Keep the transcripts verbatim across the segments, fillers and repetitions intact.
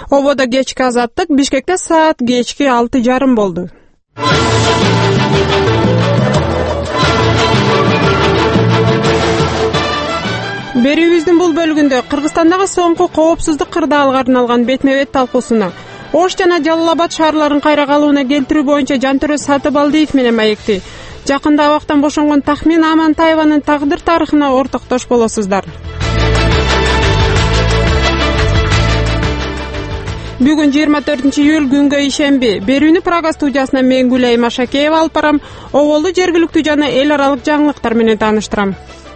Ободо кечки Азаттык, Бишкекте саат кечки алты жарым болду. Берүүбүздүн бул бөлүгүндө Кыргызстандагы соңку коопсуздук кырдаалгарын алган бетме-бет талкуусуна, Ош жана Жалал Абад шаарларын кайра калыбына келтирүү боюнча Жантөрө Сатыбалдиев менен маекти. Жакында абактан бошонгон Тахмин Амантаеванын тагдыр тарыхына ортоктош болосуздар. Бүгүн жыйырма төртүнчү июль күнгө ишемби. Берүүнү Прага студиясынан мен Гүлай Машакеева алып барам. Оболду жергиликтүү жана эл аралык жаңылыктар менен тааныштырам.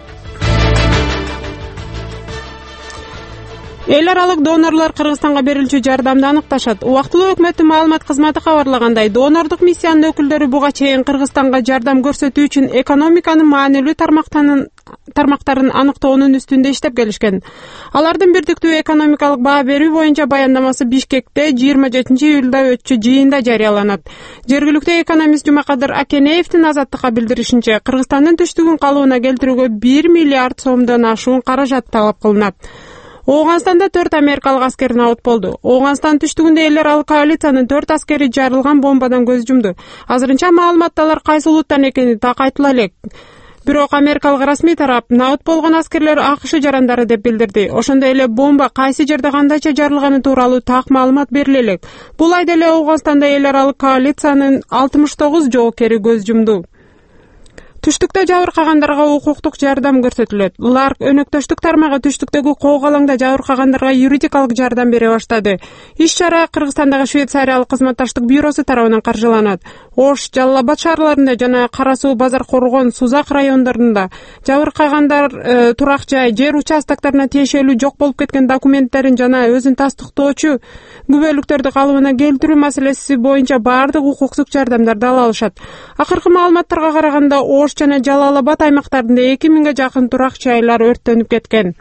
Эл аралык донорлор Кыргызстанга берилчү жардамды аныкташат. Убактылуу өкмөттүн маалымат кызматы кабарлагандай, донордук миссиянын өкүлдөрү буга чейин Кыргызстанга жардам көрсөтүү үчүн экономиканын маанилүү тармактарын тармактарын аныктоонун үстүндө иштеп келишкен. Алардын бирдиктүү экономикалык баа берүү боюнча баяндамасы Бишкекте жыйырма жетинчи июлда өтчү жыйында жарыяланат. Жергиликтүү экономист Жумакадыр Акенеевдин Азаттыкка билдиришинче, Кыргызстандын түштүгүн калыбына келтирүүгө бир миллиард сомдон ашуун каражат талап кылынат. Ооганстанда төрт америкалык аскер набыт болду. Ооганстан түштүгүндө эл аралык коалициянын төрт аскери жарылган бомбадан көз жумду. Азырынча маалыматталар кайсы улуттан экени так айтыла элек. Бирок америкалык расмий тарап набыт болгон аскерлер АКШ жарандары деп билдирди. Ошондой эле бомба кайсы жерде кандайча жарылганы тууралуу так маалымат бериле элек. Бул айда эле Ооганстанда эл аралык коалициянын алтымыш тогуз жоокери көз жумду. Түштүктө жабыркагандарга укуктук жардам көрсөтүлөт. Ларк өнөктөштүк тармагы түштүктөгү коокалаңда жабыркагандарга юридикалык жардам бере баштады. Иш-чара Кыргызстандагы Швейцариялык кызматташтык бюросу тарабынан каржыланат. Ош, Жалал Абад шаарларында жана Кара суу, Базар Коргон, Сузак райондорунда жабыркагандар э, турак жай, жер участокторуна тиешелүү жок болуп кеткен документтерин жана өзүн тастыктоочу күбөлүктөрдү калыбына келтирүү маселеси боюнча баардык укуктук жардамдарды ала алышат. Акыркы маалыматтарга караганда Ош жана Жалал Абад аймактарында эки миңге жакын турак жайлар өрттөнүп кеткен.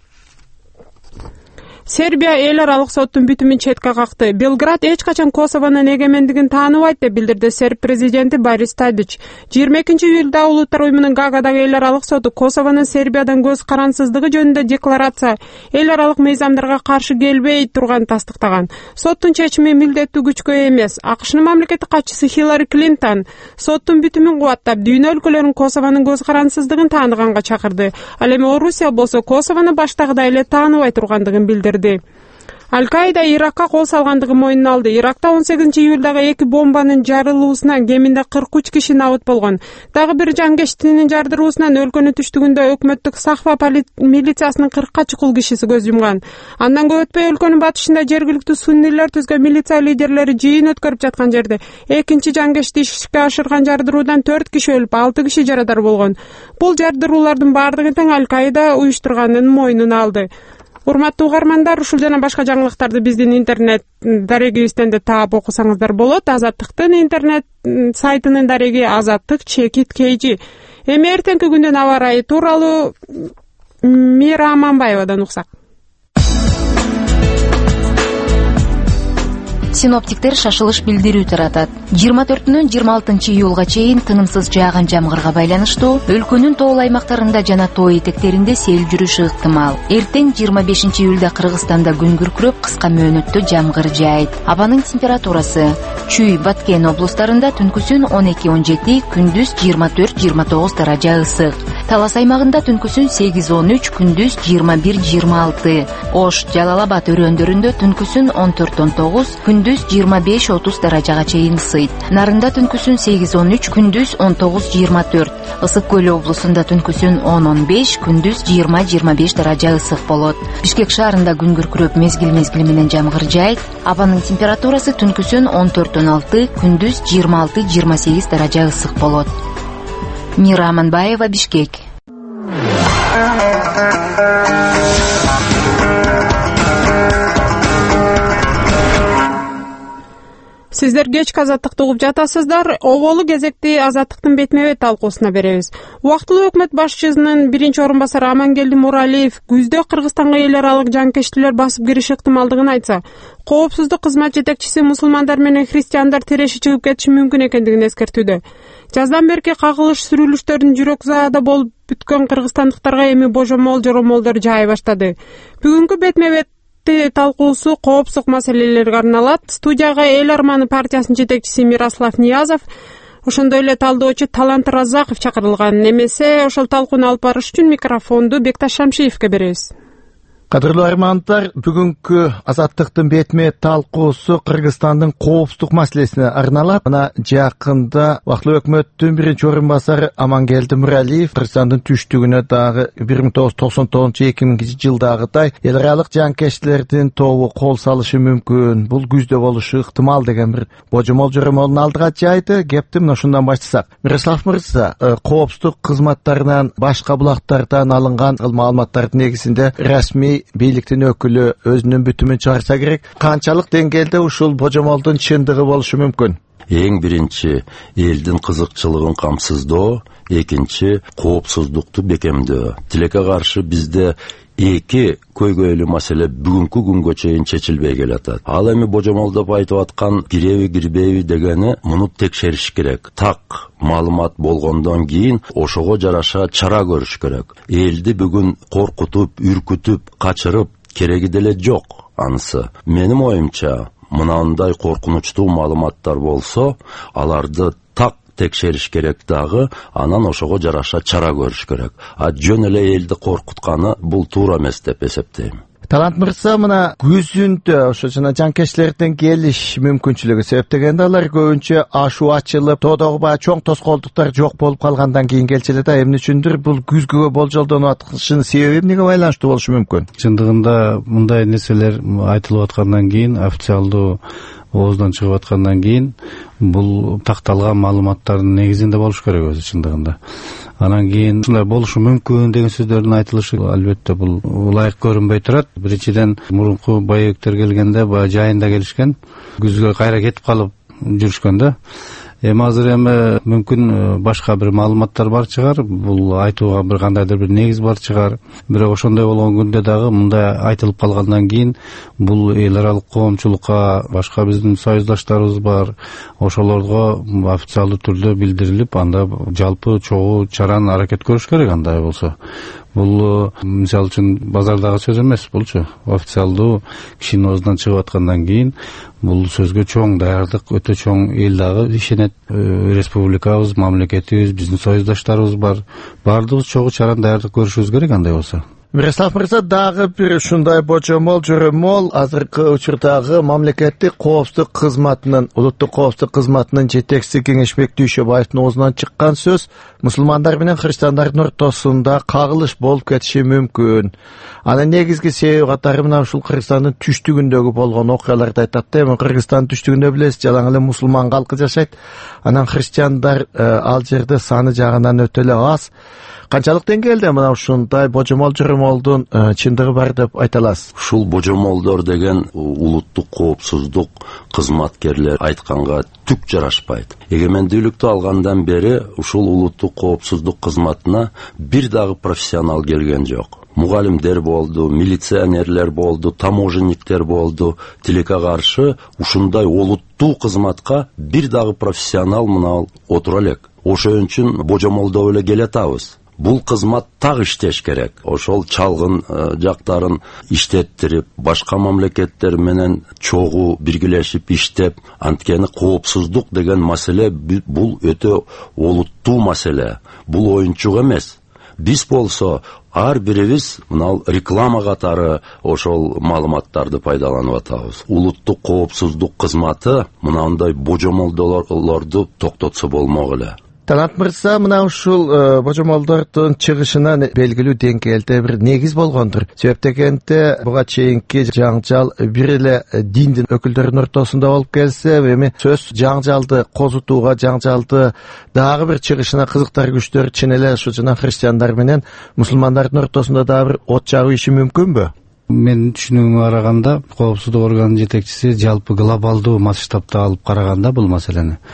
Сербия эл аралык соттун бүтүмүн четке какты. Белград эч качан Косовонун эгемендигин тааныбайт деп билдирди серб президенти Борис Тадич. жыйырма экинчи июлда Улуттар уюмунун Гаагадагы эл аралык соту Косовонун Сербиядан көз карансыздыгы жөнүндө декларация эл аралык мыйзамдарга каршы келбей турганын тастыктаган. Соттун чечими милдеттүү күчкө эмес. АКШнын мамлекеттик катчысы Хиллари Клинтон соттун бүтүмүн кубаттап, дүйнө өлкөлөрүн Косовонун көз карансыздыгын тааныганга чакырды. Ал эми Орусия болсо Косовону баштагыдай эле тааныбай тургандыгын билдирди. Аль-Каида Иракка кол салгандыгын мойнуна алды. Иракта он сегизинчи июлдагы эки бомбанын жарылуусунан кеминде кырк үч киши набыт болгон. Дагы бир жангештинин жардыруусунан өлкөнүн түштүгүндө өкмөттүк Сахва милициясынын кыркка чукул кишиси көз жумган. Андан көп өтпөй өлкөнүн батышында жергиликтүү суннилер түзгөн милиция лидерлери жыйын өткөрүп жаткан жерде экинчи жангешти ишке ашырган жардыруудан төрт киши өлүп, алты киши жарадар болгон. Бул жардыруулардын бардыгын тең Аль-Каида уюштурганын мойнуна алды. Урматтуу угармандар, ушул жана башка жаңылыктарды биздин интернет дарегибизден да таап окусаңыздар болот. Азаттыктын интернет сайтынын дареги азаттык чекит kg. Эми эртеңки күндүн аба ырайы тууралуу Мира Аманбаевадан уксак. Синоптиктер шашылыш билдирүү таратат. жыйырма төртүнөн жыйырма алтынчы июлга чейин тынымсыз жааган жамгырга байланыштуу өлкөнүн тоол аймактарында жана тоо этектеринде сел жүрүшү ыктымал. Эртең жыйырма бешинчи июлда Кыргызстанда күн күркүрөп, кыска мөөнөттө жамгыр жаайт. Абанын температурасы Чүй, Баткен облустарында түнкүсүн он эки он жети, күндүз жыйырма төрт жыйырма тогуз даража ысык. Талас аймагында түнкүсүн сегиз он үч, күндүз жыйырма бир жыйырма алты. Ош, Жалал Абад өрөөндөрүндө түнкүсүн он төрт он тогуз, күндүз жыйырма беш отуз даражага чейин ысыйт. Нарында түнкүсүн сегиз он үч, күндүз он тогуз жыйырма төрт. Ысык көл облусунда түнкүсүн он он беш, күндүз жыйырма жыйырма беш даража ысык болот. Бишкек шаарында күн күркүрөп, мезгил-мезгили менен жамгыр жаайт. Абанын температурасы түнкүсүн он төрт он алты, күндүз жыйырма алты жыйырма сегиз даража ысык болот. Мира Аманбаева, Бишкек. Сиздер кечки азаттыкты угуп жатасыздар. Оболу кезекти азаттыктын бетме-бет талкуусуна беребиз. Убактылуу өкмөт башчысынын биринчи орун басары Амангелди Муралиев күздө Кыргызстанга эл аралык жанкечтилер басып кириши ыктымалдыгын айтса, коопсуздук кызмат жетекчиси мусулмандар менен христиандар тереши чыгып кетиши мүмкүн экендигин эскертүүдө. Жаздан берки кагылыш сүрүлүштөрдүн жүрөк заада болуп бүткөн кыргызстандыктарга эми божомол жоромолдор жаай баштады. Бүгүнкү бетме-бет кенжештикти талкуусу коопсуздук маселелерге арналат. Студияга Эл Арманы партиясынын жетекчиси Мирослав Ниязов, ошондой эле талдоочу Талант Разаков чакырылган. Эмесе ошол талкууну алып барыш үчүн микрофонду Бекташ Шамшиевке беребиз. Кадырлуу армандар, бүгүнкү азаттыктын бетме талкуусу Кыргызстандын коопсуздук маселесине арналат. Мына жакында вакытлуу өкмөттүн биринчи орун басары Амангелди Муралиев Кыргызстандын түштүгүнө дагы бир миң тогуз жүз токсон тогузунчу эки миңинчи жылдагыдай эл аралык жанкечтилердин тобу кол салышы мүмкүн, бул күздө болушу ыктымал деген бир божомол жоромолун алдыга жайды. Кепти мына ушундан баштасак. Мирослав мырза, коопсуздук кызматтарынан, башка булактардан алынган маалыматтардын негизинде расмий бийликтин өкүлү өзүнүн бүтүмүн чыгарса керек. Канчалык деңгээлде ушул божомолдун чындыгы болушу мүмкүн? Эң биринчи элдин кызыкчылыгын камсыздоо, экинчи коопсуздукту бекемдөө. Тилекке каршы бизде эки көйгөйлүү маселе бүгүнкү күнгө чейин чечилбей келатат. Ал эми божомолдоп айтып аткан киреби кирбейби дегени муну текшериш керек. Так маалымат болгондон кийин ошого жараша чара көрүш керек. Элди бүгүн коркутуп, үркүтүп, качырып кереги деле жок анысы. Менин оюмча, мынандай коркунучтуу маалыматтар болсо, аларды так текшериш керек дагы, анан ошого жараша чара көрүш керек. А жөн эле элди коркутканы бул туура эмес деп эсептейм. Талант мырза, мына күзүндө ошо жана жанкечтилердин келиш мүмкүнчүлүгү себептегенде алар көбүнчө ашуу ачылып, тоодогу баягы чоң тоскоолдуктар жок болуп калгандан кийин келчү да, эмне үчүндүр бул күзгүгө болжолдонуп атканын себеби эмнеге байланыштуу болушу мүмкүн? Чындыгында мындай нерселер айтылып аткандан кийин, официалдуу ооздон чыгып аткандан кийин бул такталган маалыматтардын негизинде болуш керек өзү чындыгында. Анан кийин ушундай болушу мүмкүн деген сөздөрдүн айтылышы албетте бул ылайык көрүнбөй турат. Биринчиден мурунку байектер келгенде баягы жайында келишкен, күзгө кайра кетип калып жүрүшкөн да. Эми азыр эми мүмкүн башка бир маалыматтар бар чыгар, бул айтууга бир кандайдыр бир негиз бар чыгар. Бирок ошондой болгон күндө дагы мындай айтылып калгандан кийин бул эл аралык коомчулукка, башка биздин союздаштарыбыз бар, ошолорго официалдуу түрдө билдирилип, анда жалпы чогуу чараны аракет көрүш керек андай болсо. Бул мисалы үчүн базардагы сөз эмес булчу. Официалдуу кишинин оозунан чыгып аткандан кийин бул сөзгө чоң даярдык, өтө чоң эл дагы ишенет. Республикабыз, мамлекетибиз, биздин союздаштарыбыз бар. Баардыгыбыз чогуу чараны даярдык көрүшүбүз керек андай болсо. Мирослав мырза, дагы бир ушундай божомол жоромол азыркы учурдагы мамлекеттик коопсуздук кызматынын, улуттук коопсуздук кызматынын жетекчиси Кеңешбек Дүйшөбаевдин оозунан чыккан сөз мусулмандар менен христиандардын ортосунда кагылыш болуп кетиши мүмкүн. Анын негизги себеби катары мына ушул Кыргызстандын түштүгүндөгү болгон окуяларды айтат да. Эми Кыргызстандын түштүгүндө билесиз, жалаң эле мусулман калкы жашайт. Анан христиандар ал жерде саны жагынан өтө эле аз. Канчалык деңгээлде мына ушундай божомол жоромолдун чындыгы бар деп айта аласыз? Ушул божомолдор деген улуттук коопсуздук кызматкерлер айтканга түк жарашпайт. Эгемендүүлүктү алгандан бери ушул улуттук коопсуздук кызматына бир дагы профессионал келген жок. Мугалимдер болду, милиционерлер болду, таможенниктер болду. Тилекке каршы ушундай улуттуу кызматка бир дагы профессионал мына отура элек. Ошон үчүн божомолдоп эле келатабыз. Бул кызмат так иштеш керек. Ошол чалгын жактарын иштеттирип, башка мамлекеттер менен чогуу биргелешип иштеп, анткени коопсуздук деген маселе бул өтө олуттуу маселе. Бул оюнчук эмес. Биз болсо ар бирибиз мына реклама катары ошол маалыматтарды пайдаланып атабыз. Улуттук коопсуздук кызматы мынандай божомолдорду токтотсо болмок эле. Талант мырза, мына ушул божомолдордун чыгышына белгилүү деңгээлде бир негиз болгондур. Себеп дегенде буга чейинки жаңжал бир эле диндин өкүлдөрүнүн ортосунда болуп келсе, эми сөз жаңжалды козутууга, жаңжалды дагы бир чыгышына кызыктар күчтөр чын эле ушу жана христиандар менен мусулмандардын ортосунда дагы бир от жагуу иши мүмкүнбү? Менин түшүнүгүмө караганда, коопсуздук органынын жетекчиси жалпы глобалдуу масштабта алып караганда бул маселени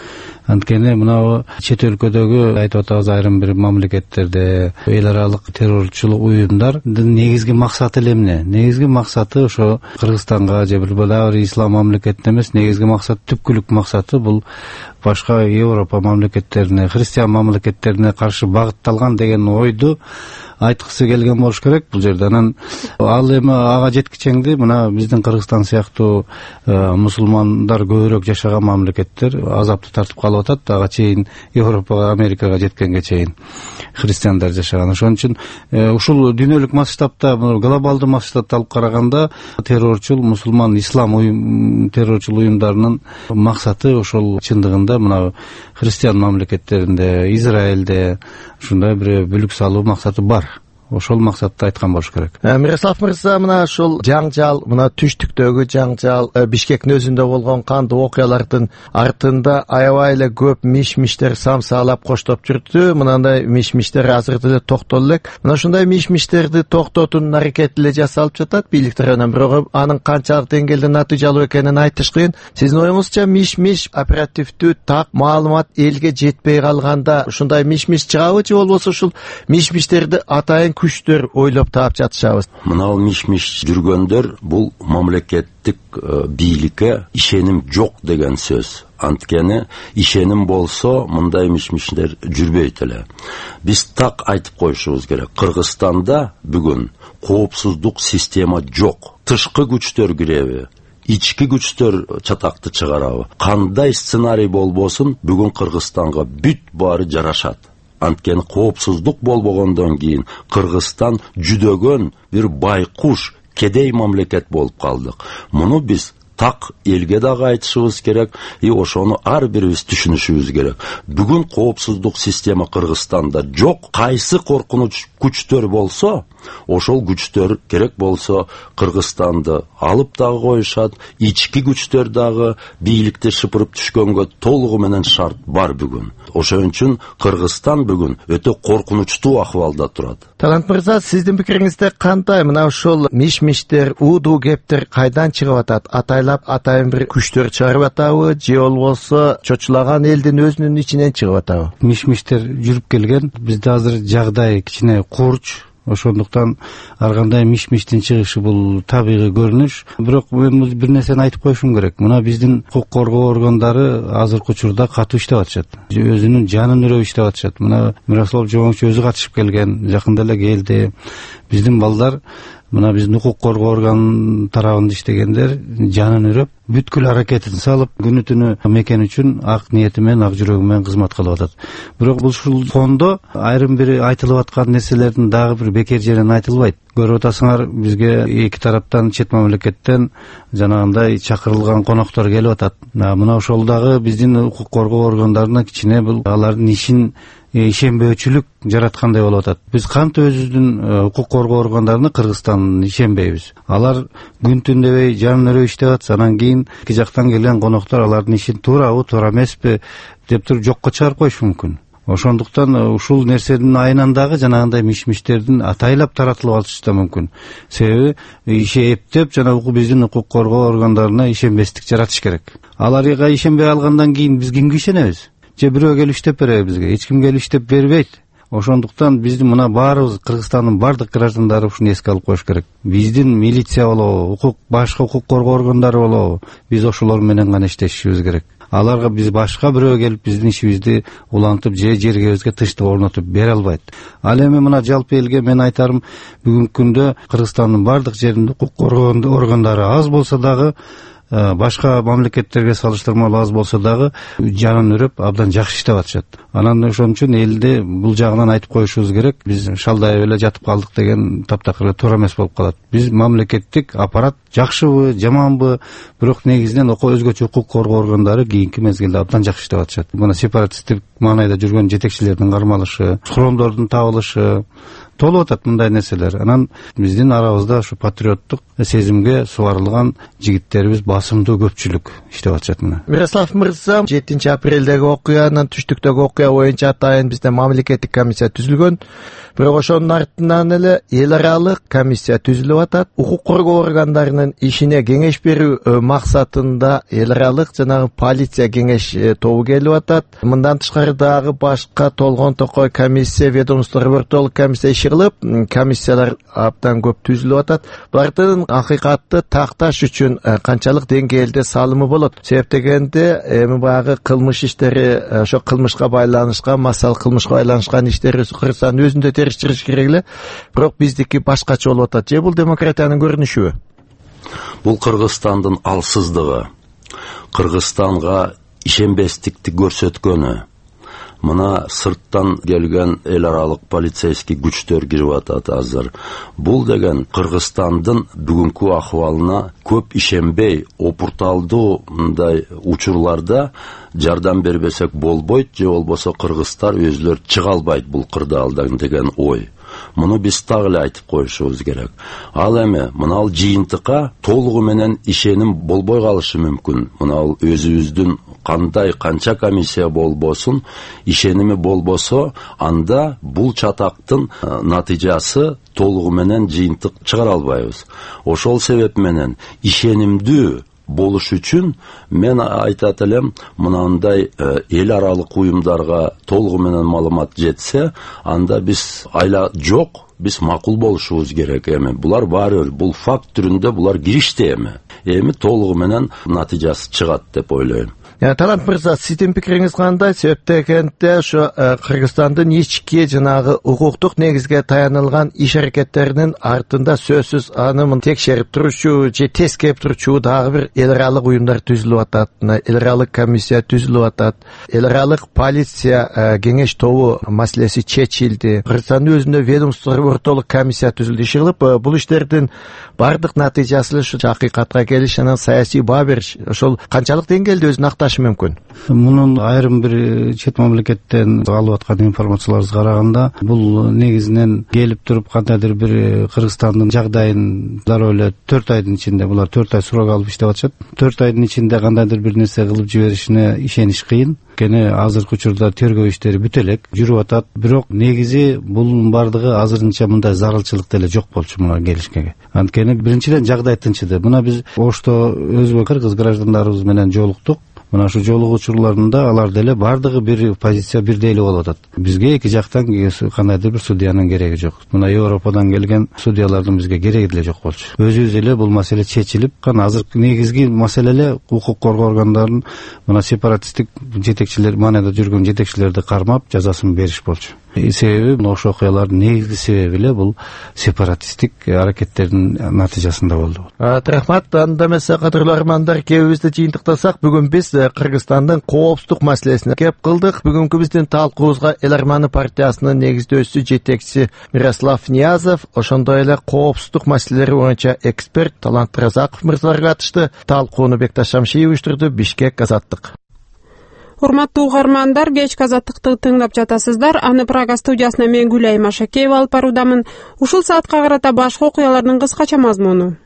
Анткени мына чет өлкөдөгү айтып атабыз айрым бир мамлекеттерде эл аралык террорчулук уюмдардын негизги максаты эле эмне? Негизги максаты ошо Кыргызстанга же бир дагы бир ислам мамлекетине эмес, негизги максаты, түпкүлүк максаты бул башка Европа мамлекеттерине, христиан мамлекеттерине каршы багытталган деген ойду айткысы келген болуш керек бул жерде. Анан ал эми ага жеткичеңди мына биздин Кыргызстан сыяктуу мусулмандар көбүрөөк жашаган мамлекеттер азапты тартып калып атат, ага чейин Европага, Америкага жеткенге чейин христиандар жашаган. Ошон үчүн ушул дүйнөлүк масштабта, глобалдуу масштабта алып караганда террорчул мусулман ислам уюм террорчул уюмдарынын максаты ошол чындыгында мына христиан мамлекеттеринде, Израилде ушундай бир бүлүк салуу максаты бар. Ошол максатты айткан болуш керек. Мирослав мырза, мына ушул жаңжал, мына түштүктөгү жаңжал, Бишкектин өзүндө болгон кандуу окуялардын артында аябай эле көп миш-миштер самсаалап коштоп жүрдү. Мындай миш-миштер азырда эле токтоло элек. Мына ушундай миш-миштерди токтотуунун аракети эле жасалып жатат бийлик тарабынан. Бирок анын канчалык деңгээлде натыйжалуу экенин айтыш кыйын. Сиздин оюңузча миш-миш оперативдүү так маалымат элге жетпей калганда ушундай миш-миш чыгабы, же болбосо ушул миш-миштерди атайын күчтөр ойлоп таап жатышабыз? Мына миш-миш жүргөндөр бул мамлекеттик бийликке ишеним жок деген сөз. Анткени ишеним болсо мындай миш-миштер жүрбөйт эле. Биз так айтып коюшубуз керек. Кыргызстанда бүгүн коопсуздук система жок. Тышкы күчтөр киреби? Ички күчтөр чатакты чыгарабы? Кандай сценарий болбосун, бүгүн Кыргызстанга бүт баары жарашат. Анткени коопсуздук болбогондон кийин Кыргызстан жүдөгөн бир байкуш, кедей мамлекет болуп калдык. Муну биз так элге дагы айтышыбыз керек, и ошону ар бирибиз түшүнүшүбүз керек. Бүгүн коопсуздук система Кыргызстанда жок. Кайсы коркунуч күчтөр болсо, ошол күчтөр керек болсо Кыргызстанды алып дагы коюшат. Ички күчтөр дагы бийликти шыпырып түшкөнгө толугу менен шарт бар бүгүн. Ошон үчүн Кыргызстан бүгүн өтө коркунучтуу акыбалда турат. Талант мырза, сиздин пикириңизде кандай? Мына ушул миш-миштер, уудуу кептер кайдан чыгып атат? Атайлап атайын бир күчтөр чыгарып атабы, же болбосо чочулаган элдин өзүнүн ичинен чыгып атабы? Миш-миштер жүрүп келген. Бизде азыр жагдай кичине курч. Ошондуктан ар кандай миш-миштин чыгышы бул табигый көрүнүш. Бирок мен бир нерсени айтып коюшум керек. Мына биздин укук коргоо органдары азыркы учурда катуу иштеп атышат. Өзүнүн жанын үрөп иштеп атышат. Мына Мирослав Жогончу өзү катышып келген, жакында эле келди. Биздин балдар мына биздин укук коргоо орган тарабында иштегендер жанын үрөп, бүткүл аракетин салып, күнү түнү мекен үчүн ак ниети менен, ак жүрөгү менен кызмат кылып атат. Бирок бул ушул фондо айрым бир айтылып аткан нерселердин дагы бир бекер жеринен айтылбайт. Көрүп атасыңар, бизге эки тараптан, чет мамлекеттен жанагындай чакырылган коноктор келип атат. Мына ошол дагы биздин укук коргоо органдарына кичине бул алардын ишин ишенбөөчүлүк жараткандай болуп атат. Биз кантип өзүбүздүн укук коргоо органдарына Кыргызстан ишенбейбиз? Алар күн түн дебей жанын өрөп иштеп атса, анан кийин эки жактан келген коноктор алардын ишин туурабы, туура эмеспи деп туруп жокко чыгарып коюшу мүмкүн. Ошондуктан ушул нерседин айынан дагы жанагындай миш-миштердин атайлап таратылып алышы да мүмкүн. Себеби иши эптеп жана биздин укук коргоо органдарына ишенбестик жаратыш керек. Аларга ишенбей алгандан кийин биз кимге ишенебиз? Же бирөө келип иштеп береби бизге? Эч ким келип иштеп бербейт. Ошондуктан биздин мына баарыбыз, Кыргызстандын бардык граждандары ушуну эске алып коюш керек. Биздин милиция болобу, укук башка укук коргоо органдары болобу, биз ошолор менен гана иштешибиз керек. Аларга биз башка бирөө келип биздин ишибизди улантып же жергебизге тынчтык орнотуп бере албайт. Ал эми мына жалпы элге мен айтарым, бүгүнкү күндө Кыргызстандын бардык жеринде укук коргоо органдары аз болсо дагы, башка мамлекеттерге салыштырмалуу аз болсо дагы жанын үрөп абдан жакшы иштеп атышат. Анан ошон үчүн элде бул жагынан айтып коюшубуз керек. Биз шалдайып эле жатып калдык деген таптакыр туура эмес болуп калат. Биз мамлекеттик аппарат жакшыбы, жаманбы, бирок негизинен өзгөчө укук коргоо органдары кийинки мезгилде абдан жакшы иштеп атышат. Мына сепаратисттик маанайда жүргөн жетекчилердин кармалышы, шпиондордун табылышы, толуп атат мындай нерселер. Анан биздин арабызда ушу патриоттук сезимге суарылган жигиттерибиз басымдуу көпчүлүк иштеп атышат. Мына Мирослав мырза, жетинчи апрелдеги окуянын түштүктөгү окуя боюнча атайын бизде мамлекеттик комиссия түзүлгөн. Бирок ошонун артынан эле эл аралык комиссия түзүлүп атат. Укук коргоо органдарынын ишине кеңеш берүү максатында эл аралык жанагы полиция кеңеш тобу келип атат. Мындан тышкары дагы башка толгон токой комиссия, ведомство ортолук комиссия иши кылып, комиссиялар абдан көп түзүлүп атат. Булардын акыйкатты такташ үчүн канчалык деңгээлде салымы болот? Себеп дегенде эми баягы кылмыш иштери, ошо кылмышка байланышкан, массал кылмышка байланышкан иштери Кыргызстан өзүндө теришчилик керек эле, бирок биздики башкача болуп атат. Же бул демократиянын көрүнүшүбү? Бул Кыргызстандын алсыздыгы, Кыргызстанга ишенбестикти көрсөткөнү. Мына сырттан келген эл аралык полицейский күчтөр кирип атат азыр. Бул деген Кыргызстандын бүгүнкү акыбалына көп ишенбей, опурталдуу мындай учурларда жардам бербесек болбойт, же болбосо кыргыздар өзүлөр чыга албайт бул кырдаалдан деген ой. Муну биз так эле айтып коюшубуз керек. Ал эми мына жыйынтыкка толугу менен ишеним болбой калышы мүмкүн. Мына өзүбүздүн кандай канча комиссия болбосун, ишеними болбосо, анда бул чатактын натыйжасы толугу менен жыйынтык чыгара албайбыз. Ошол себеп менен ишенимдүү болуш үчүн мен айтат элем, мынандай эл аралык уюмдарга толугу менен маалымат жетсе, анда биз айла жок, биз макул болушубуз керек. Эми булар баары бул факт түрүндө булар киришти, эми эми толугу менен натыйжасы чыгат деп ойлойм. Талант мырза, сиздин пикириңиз кандай? Себеп дегенде ошо Кыргызстандын ички жанагы укуктук негизге таянылган иш аракеттеринин артында сөзсүз аны текшерип турчу же тескеп турчу дагы бир эл аралык уюмдар түзүлүп атат. Эл аралык комиссия түзүлүп атат. Эл аралык полиция кеңеш тобу маселеси чечилди. Кыргызстандын өзүндө ведомство ортолук комиссия түзүлдү. Иши кылып, бул иштердин бардык натыйжасы ушу акыйкатка келиш, анан саясий баа бериш, ошол канчалык деңгээлде өзүн акташы мүмкүн? Мунун айрым бир чет мамлекеттен алып аткан информацияларыбызга караганда, бул негизинен келип туруп кандайдыр бир Кыргызстандын жагдайын дароо эле төрт айдын ичинде, булар төрт ай сурок алып иштеп атышат. төрт айдын ичинде кандайдыр бир нерсе кылып жиберишине ишениш кыйын. Кene азыркы учурда тергөө иштери бүт элек жүрүп атат. Бирок негизи бул бардыгы азырынча мындай зарылчылык деле жок болчу мына келишкеге. Анткени биринчиден жагдай тынчыды. Мына биз Ошто өзбек кыргыз граждандарыбыз менен жолуктук. Мына ушу жолугуу учурларында алар деле бардыгы бир позиция бирдей эле болуп атат. Бизге эки жактан кандайдыр бир судьянын кереги жок. Мына Европадан келген судьялардын бизге кереги деле жок болчу. Өзүбүз эле бул маселе чечилип, кана азыркы негизги маселе эле укук коргоо органдарынын мына сепаратисттик жетекчилер, манада жүргөн жетекчилерди кармап жазасын бериш болчу. Себеби ошол окуялардын негизги себеби эле бул сепаратисттик аракеттердин натыйжасында болду. Рахмат. Анда эмесе кадырлуу армандар, кебибизди жыйынтыктасак, бүгүн биз Кыргызстандын коопсуздук маселесине кеп кылдык. Бүгүнкү биздин талкуубузга Эл Арманы партиясынын негиздөөчүсү, жетекчиси Мирослав Ниязов, ошондой эле коопсуздук маселелери боюнча эксперт Талант Разаков мырзалар катышты. Талкууну Бекташ Шамшиев уюштурду. Бишкек, Азаттык. Урматтуу угармандар, кечки Азаттыкты тыңдап жатасыздар. Аны Прага студиясына мен Гүлай Машакеева алып баруудамын. Ушул саатка карата башка окуялардын кыскача мазмуну.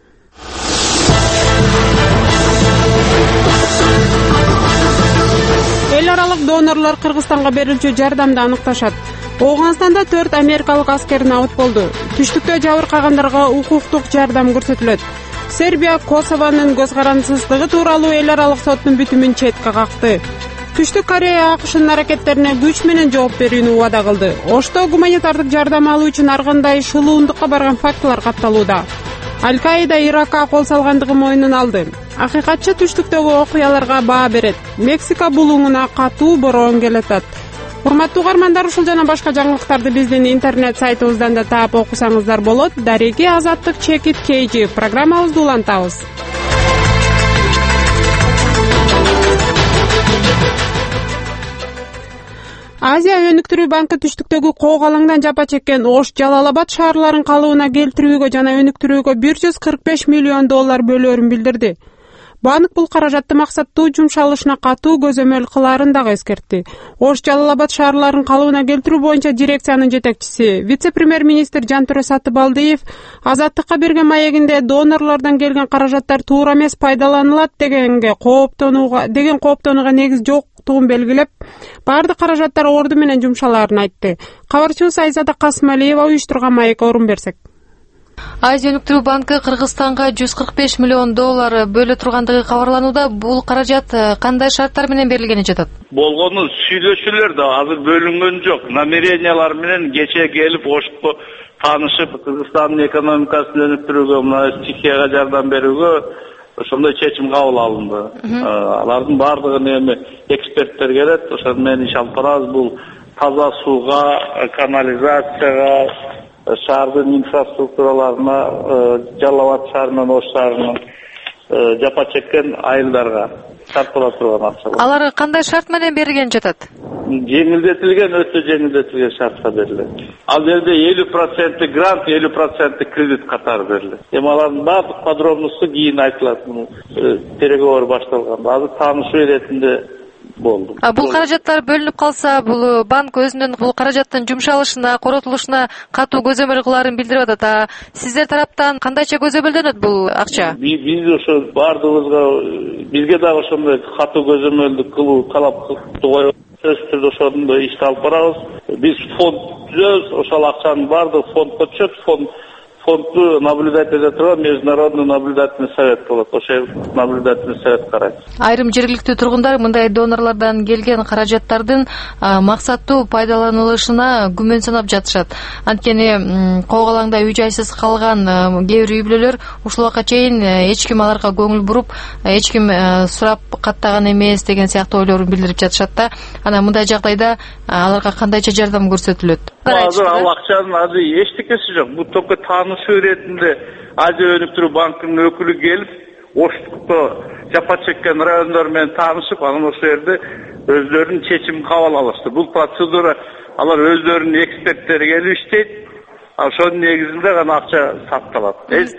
Эл аралык донорлор Кыргызстанга берилчү жардамды аныкташат. Оогунстанда төрт америкалык аскер набыт болду. Түштүктө жабыркагандарга укуктук жардам көрсөтүлөт. Сербия Косованын көз карандысыздыгы тууралуу эл аралык соттун бүтүмүн четке какты. Түштүк Корея АКШнын аракеттерине күч менен жооп берүүнү убада кылды. Ошто гуманитардык жардам алуу үчүн ар кандай шылуундукка барган фактылар катталууда. Аль-Каида Иракка кол салгандыгы мойнуна алды. Акыйкатчы түштүктөгү окуяларга баа берет. Мексика булуңуна катуу бороон келатат. Урматтуу угармандар, ушул жана башка жаңылыктарды биздин интернет сайтыбыздан да таап окусаңыздар болот. Дареги Азаттык Чекит Кейжи программабызды улантабыз. Азия өнүктүрүү банкы түштүктөгү коок алаңдан жапа чеккен Ош, Жалалабад шаарларын калыбына келтирүүгө жана өнүктүрүүгө бир жүз кырк беш миллион доллар бөлөөрүн билдирди. Банк бул каражатты максаттуу жумшалышына катуу көзөмөл кылаарын дагы эскертти. Ош Жалал Абад шаарларын калыбына келтирүү боюнча дирекциянын жетекчиси, вице-премьер-министр Жантөре Сатыбалдиев Азаттыкка берген маегинде донорлордон келген каражаттар туура эмес пайдаланылат дегенге кооптонууга деген кооптонууга негиз жоктугун белгилеп, баардык каражаттар орду менен жумшалаарын айтты. Кабарчыбыз Айзада Касымалиева уюштурган маекке орун берсек. Азия өнүктүрүү банкы Кыргызстанга жүз кырк беш миллион доллар бөлө тургандыгы кабарланууда. Бул каражат кандай шарттар менен берилгени жатат? Болгону сүйлөшүүлөр да азыр бөлүнгөн жок. Намерениялар менен кече келип Ошко таанышып, Кыргызстандын экономикасын өнүктүрүүгө, мына Чехияга жардам берүүгө ошондой чечим кабыл алынды. Алардын баардыгын эми эксперттер келет, ошол менен иш алып барабыз. Бул таза сууга, канализацияга, шаардын инфраструктураларына, Жалал Абад шаарынын, Ош шаарынын жапа чеккен айылдарга тартыла турган акча. Алар кандай шарт менен берилген жатат? Жеңилдетилген, өтө жеңилдетилген шартта берилет. Ал жерде элүү проценти грант, элүү проценти кредит катары берилет. Эми алардын баардык подробносту кийин айтылат. Переговор башталганда азыр таанышуу иретинде болду. А бул каражаттар бөлүнүп калса, бул банк өзүнүн бул каражаттын жумшалышына, коротулушуна катуу көзөмөл кылаарын билдирип атат. А сиздер тараптан кандайча көзөмөлдөнөт бул акча? Биз ошо баардыгыбызга, бизге дагы ошондой катуу көзөмөлдү кылуу талап коюп, сөзсүз түрдө ошондой ишти алып барабыз. Биз фонд түзөбүз, ошол акчанын баардыгы фондко түшөт. Фонд фондду наблюдать эте турган международный наблюдательный совет болот. Ошол наблюдательный совет карайт. Айрым жергиликтүү тургундар мындай донорлордон келген каражаттардын максаттуу пайдаланылышына күмөн санап жатышат. Анткени кол калаңда үй жайсыз калган кээ бир үй бүлөлөр ушул убакка чейин эч ким аларга көңүл буруп, эч ким сурап каттаган эмес деген сыяктуу ойлорун билдирип жатышат да. Анан мындай жагдайда аларга кандайча жардам көрсөтүлөт? Азыр ал акчанын азыр эчтекеси жок. Бул только таанышуу иретинде Азия өнүктүрүү банкынын өкүлү келип, Оштукто жапа чеккен райондор менен таанышып, анан ошол жерде өздөрүнүн чечимин кабыл алышты. Бул процедура алар өздөрүнүн эксперттери келип иштейт. Ошонун негизинде гана акча сакталат.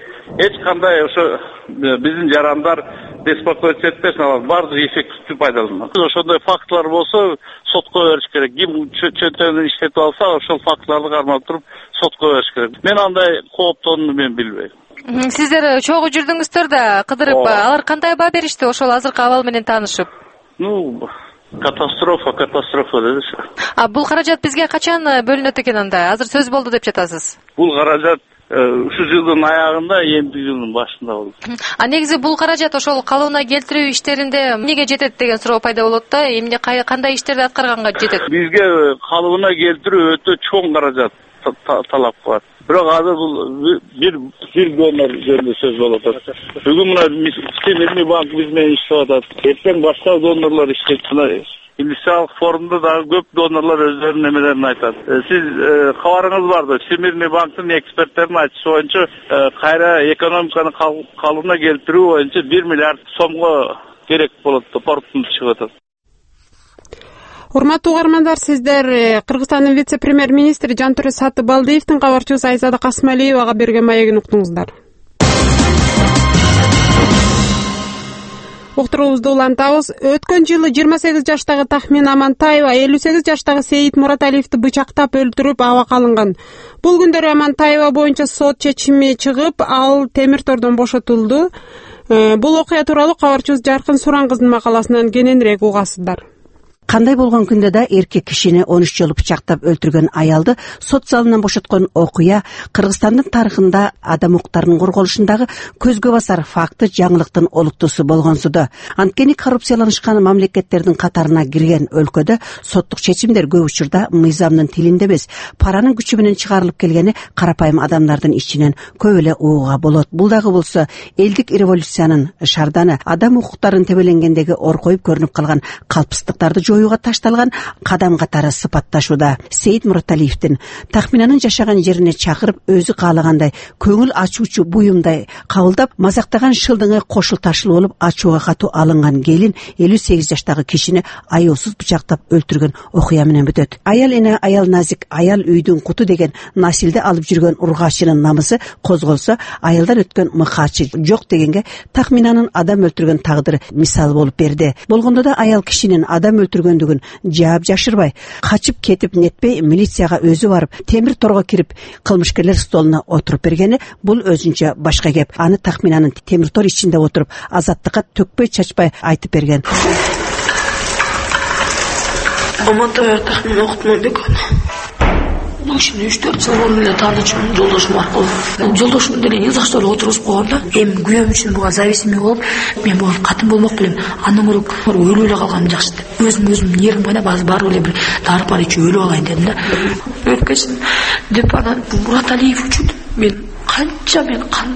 Эч кандай ошо биздин жарандар беспокоиться этпесин, алар баардыгы эффективдүү пайдаланат. Ошондой фактылар болсо сотко бериш керек. Ким чөнтөгүн иштетип алса, ошол фактыларды кармап туруп сотко бериш керек. Мен андай кооптонууну мен билбейм. Сиздер чогуу жүрдүңүздөр да кыдырып, алар кандай баа беришти ошол азыркы абал менен таанышып? Ну, катастрофа, катастрофа дедиш. А бул каражат бизге качан бөлүнөт экен анда? Азыр сөз болду деп жатасыз. Бул каражат ушу жылдын аягында, эмки жылдын башында болду. А негизи бул каражат ошол калыбына келтирүү иштеринде эмнеге жетет деген суроо пайда болот да. Эмне кандай иштерди аткарганга жетет? Бизге калыбына келтирүү өтө чоң каражат талап кылат. Бирок азыр бул бир бир донор жөнүндө сөз болуп атат. Бүгүн мына Всемирный банк биз менен иштеп атат. Эртең башка донорлор иштейт. Индустриалдык форумда дагы көп донорлор өздөрүнүн эмелерин айтат. Сиз кабарыңыз барбы? Всемирный банктын эксперттеринин айтышы боюнча, кайра экономиканы калыбына келтирүү боюнча бир миллиард сомго керек болот деп кортунуп чыгып атат. Урматтуу угармандар, сиздер Кыргызстандын вице-премьер-министри Жантөре Сатыбалдиевдин кабарчыбыз Айзада Касымалиевага берген маегин уктуңуздар. Уктуруубузду улантабыз. Өткөн жылы жыйырма сегиз жаштагы Тахмин Амантаева элүү сегиз жаштагы Сейит Мураталиевди бычактап өлтүрүп абакка алынган. Бул күндөрү Амантаева боюнча сот чечими чыгып, ал темир тордон бошотулду. Бул окуя тууралуу кабарчыбыз Жаркын Сурангыздын макаласынан кененирээк угасыздар. Кандай болгон күндө да эркек кишини он үч жолу бычактап өлтүргөн аялды сот залынан бошоткон окуя Кыргызстандын тарыхында адам укуктарынын корголушундагы көзгө басар факты жаңылыктын олуттуусу болгонсуду. Анткени коррупцияланышкан мамлекеттердин катарына кирген өлкөдө соттук чечимдер көп учурда мыйзамдын тилинде эмес, паранын күчү менен чыгарылып келгени карапайым адамдардын ичинен көп эле угууга болот. Бул дагы болсо элдик революциянын шарданы, адам укуктарын тебеленгендеги оркоюп көрүнүп калган калпыстыктарды жою коюуга ташталган кадам катары сыпатташууда. Сейит Мураталиевдин Тахминанын жашаган жерине чакырып, өзү каалагандай көңүл ачуучу буюмдай кабылдап, мазактаган шылдыңы кошул ташыл болуп ачууга катуу алынган келин элүү сегиз жаштагы кишини аяусуз бычактап өлтүргөн окуя менен бүтөт. Аял эне, аял назик, аял үйдүн куту деген насилди алып жүргөн ургачынын намысы козголсо, аялдан өткөн мыкаачы жок дегенге Тахминанын адам өлтүргөн тагдыры мисал болуп берди. Болгондо да аял кишинин адам өлтүргөндүгүн жаап жашырбай, качып кетип нетпей милицияга өзү барып, темир торго кирип, кылмышкерлер столуна отуруп бергени бул өзүнчө башка кеп. Аны Тахминанын темир тор ичинде отуруп, азаттыкка төкпөй чачпай айтып берген. Амантай Тахмина Окутмойбек. Ушуну үч төрт жыл мурун эле таанычмын, жолдошум аркылуу. Жолдошум деле эң жакшы эле отургузуп койгон да. Эми күйөөм үчүн буга зависимый болуп, мен буга катын болмок белем. Андан көрө өлүп эле калган жакшы деп. Өзүм өзүм нервим байнап, азыр барып эле бир дарып бар ичип өлүп алайын дедим да. Өлкөсүн деп анан Мураталиев үчүн мен канча мен кан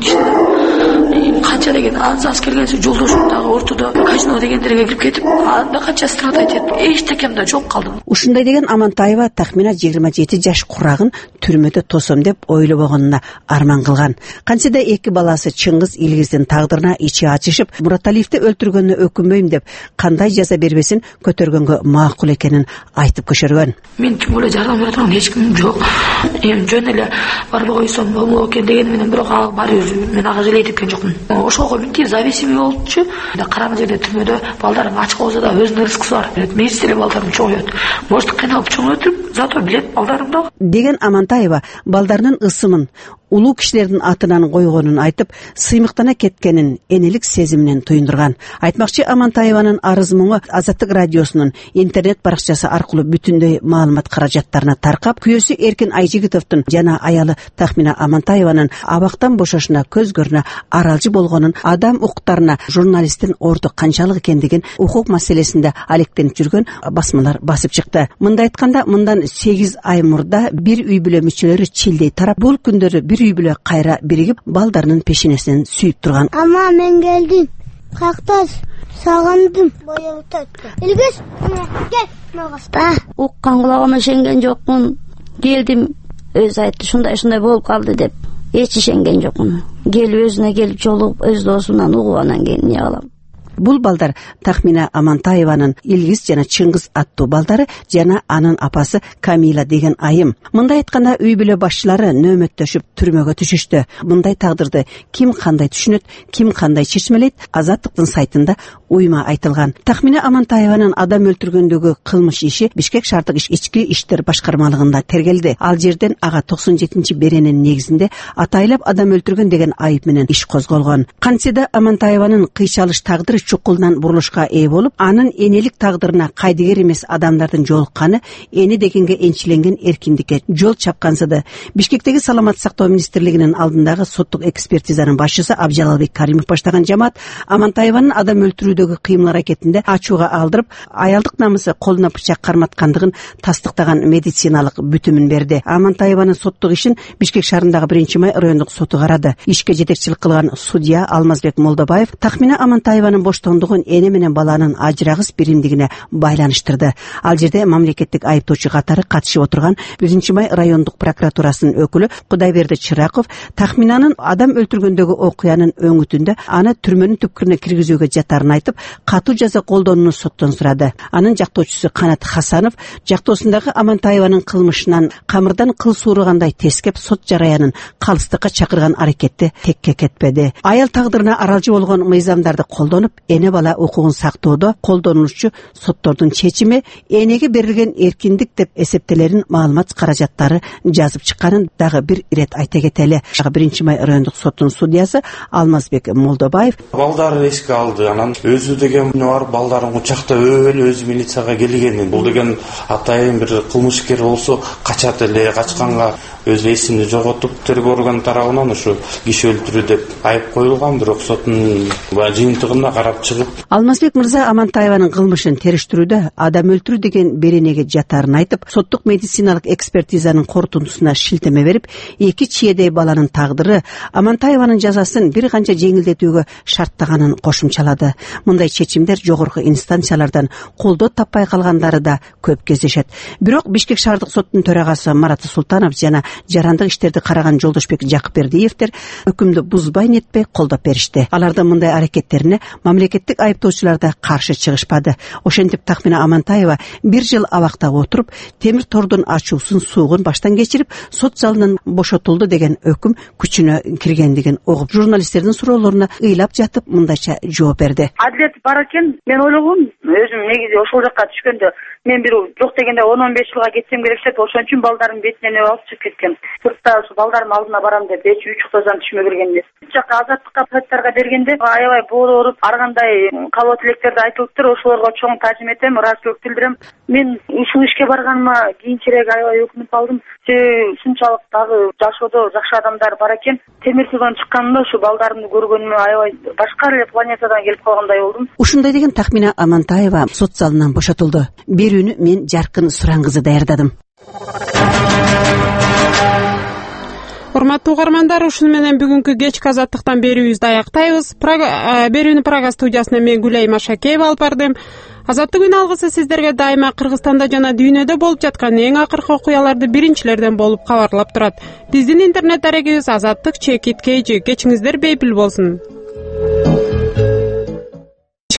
ишин канча деген аз аз келгенсе жолдошум дагы ортодо казино дегендерге кирип кетип, анда канча страдать этип, эчтекем да жок калдым. Ушундай деген Амантаева Тахмина жыйырма жети жаш курагын түрмөдө тосом деп ойлобогонуна арман кылган. Кантсе да эки баласы Чыңгыз Илгиздин тагдырына ичи ачышып, Мураталиевди өлтүргөнүнө өкүнбөйм деп кандай жаза бербесин көтөргөнгө макул экенин айтып көшөргөн. Мен ким эле жардам бере турган эч ким жок. Эми жөн эле барбай койсом болмок экен деген менен бирок ага баары мен ага желе эткен жокмун. Ошого мынтип зависимый болчу. Караңгы жерде түрмөдө балдарым ачык болсо да өзүнүн рызкысы бар. Милиция балдарым чоңоет. Может кыйналып чоңойтуп, зато билет балдарым да. Деген Амантаева балдарынын ысымын улуу кишилердин атынан койгонун айтып, сыймыктана кеткенин энелик сезиминен туюндурган. Айтмакчы, Амантаеванын арыз муңу Азаттык радиосунун интернет баракчасы аркылуу бүтүндөй маалымат каражаттарына таркап, күйөөсү Эркин Айжигитовдун жана аялы Тахмина Амантаеванын абактан бошошуна көзгөрүнө аралжы болгонун, адам укуктарына журналисттин орду канчалык экендигин укук маселесинде алектенип жүргөн басмалар басып чыкты. Мындай айтканда, мындан сегиз ай мурда бир үй бүлө мүчөлөрү чилдей тарап, бул күндөрү бир үй бүлө кайра биригип, балдарынын пешенесинен сүйүп турган. Ама мен келдим. Кактас сагындым. Боёп өттү. Илгиз, кел, мага. Уккан кулагыма ишенген жокмун. Келдим, өзү айтты, ушундай-ушундай болуп калды деп. Эч ишенген жокмун. Келип өзүнө келип жолугуп, өз досунан угуп анан кийин эмне кылам? Бул балдар Тахмина Амантаеванын Илгиз жана Чыңгыз аттуу балдары жана анын апасы Камила деген айым. Мындай айтканда, үй бүлө башчылары нөөмөттөшүп түрмөгө түшүштү. Мындай тагдырды ким кандай түшүнөт, ким кандай чечмелейт, Азаттыктын сайтында уйма айтылган. Тахмина Амантаеванын адам өлтүргөндөгү кылмыш иши Бишкек шаардык ички иштер башкармалыгында тергелди. Ал жерден ага токсон жетинчи беренин негизинде атайлап адам өлтүргөн деген айып менен иш козголгон. Кантсе да Амантаеванын кыйшалыш тагдыры чукулдан бурулушка ээ болуп, анын энелик тагдырына кайдыгер эмес адамдардын жолукканы эне дегенге энчиленген эркиндикке жол чапкансыды. Бишкектеги саламат сактоо министрлигинин алдындагы соттук экспертизанын башчысы Абжалалбек Каримов баштаган жамаат Амантаеванын адам өлтүрүүдөгү кыймыл аракетинде ачууга алдырып, аялдык намысы колуна бычак карматкандыгын тастыктаган медициналык бүтүмүн берди. Амантаеванын соттук ишин Бишкек шаарындагы биринчи май райондук соту карады. Ишке жетекчилик кылган судья Алмазбек Молдобаев Тахмина Амантаеванын боштондугун эне менен баланын ажырагыс биримдигине байланыштырды. Ал жерде мамлекеттик айыптоочу катары катышып отурган биринчи май райондук прокуратурасынын өкүлү Кудайберди Чыраков Тахминанын адам өлтүргөндөгү окуянын өңүтүндө аны түрмөнүн түпкүрүнө киргизүүгө жатарын айтып, катуу жаза колдонууну соттон сурады. Анын жактоочусу Канат Хасанов жактоосундагы Амантаеванын кылмышынан камырдан кыл сууругандай тескеп, сот жараянын калыстыкка чакырган аракетти текке кетпеди. Аял тагдырына аралжы болгон мыйзамдарды колдонуп, эне бала укугун сактоодо колдонулуучу соттордун чечими энеге берилген эркиндик деп эсептелерин маалымат каражаттары жазып чыкканын дагы бир ирет айта кетели. биринчи май райондук соттун судьясы Алмазбек Молдобаев балдары эске алды, анан өзү деген бар балдарын кучактап өлө өзү милицияга келгенин. Бул деген атайын бир кылмышкер болсо качат эле, качканга өз эсин жоготуп, тергөө орган тарабынан ушу киши өлтүрүү деп айып коюлган, бирок соттун жыйынтыгына карап алып чыгып. Алмазбек мырза Амантаеванын кылмышын териштирүүдө адам өлтүрүү деген беренеге жатарын айтып, соттук медициналык экспертизанын корутундусуна шилтеме берип, эки чиедей баланын тагдыры Амантаеванын жазасын бир канча жеңилдетүүгө шарттаганын кошумчалады. Мындай чечимдер жогорку инстанциялардан колдоо таппай калгандары да көп кездешет. Бирок Бишкек шаардык соттун төрагасы Марат Султанов жана жарандык иштерди караган Жолдошбек Жакыпбердиевдер өкүмдү бузбай нетпей колдоп беришти. Алардын мындай аракеттерине мамлекеттик айыптоочулар да каршы чыгышпады. Ошентип Тахмина Амантаева бир жыл абакта отуруп, темир тордун ачуусун суугун баштан кечирип, сот залынан бошотулду деген өкүм күчүнө киргендигин угуп, журналисттердин суроолоруна ыйлап жатып мындайча жооп берди. Адилет бар экен, мен ойлогом, өзүм негизи ошол жакка түшкөндө мен бир жок дегенде он он беш жылга кетсем керек деп, ошон үчүн балдардын бетинен алып чыгып кеткем. Сыртта ушу балдардын алдына барам деп эч үч уктазан түшмө берген эмес. Бул жака азаттыкка сайттарга бергенде аябай боорооруп, ар кандай кабыл тилектерди айтылыптыр, ошолорго чоң таажим этем, ыраазычылык билдирем. Мен ушул ишке барганыма кийинчерээк аябай өкүнүп калдым. Себеби ушунчалык дагы жашоодо жакшы адамдар бар экен. Темир судан чыкканымда ушу балдарымды көргөнүмө аябай башка эле планетадан келип калгандай болдум. Ушундай деген Тахмина Амантаева сот залынан бошотулду. Берүүнү мен Жаркын Суран кызы даярдадым. Урматтуу угармандар, ушуну менен бүгүнкү кечки азаттыктан берүүбүздү аяктайбыз. Берүүнү Прага студиясына мен Гүлай Машакеева алып бардым. Азаттык күн алгысы сиздерге дайыма Кыргызстанда жана дүйнөдө болуп жаткан эң акыркы окуяларды биринчилерден болуп кабарлап турат. Биздин интернет дарегибиз азаттык чекит кей жи. Кечиңиздер бейпил болсун.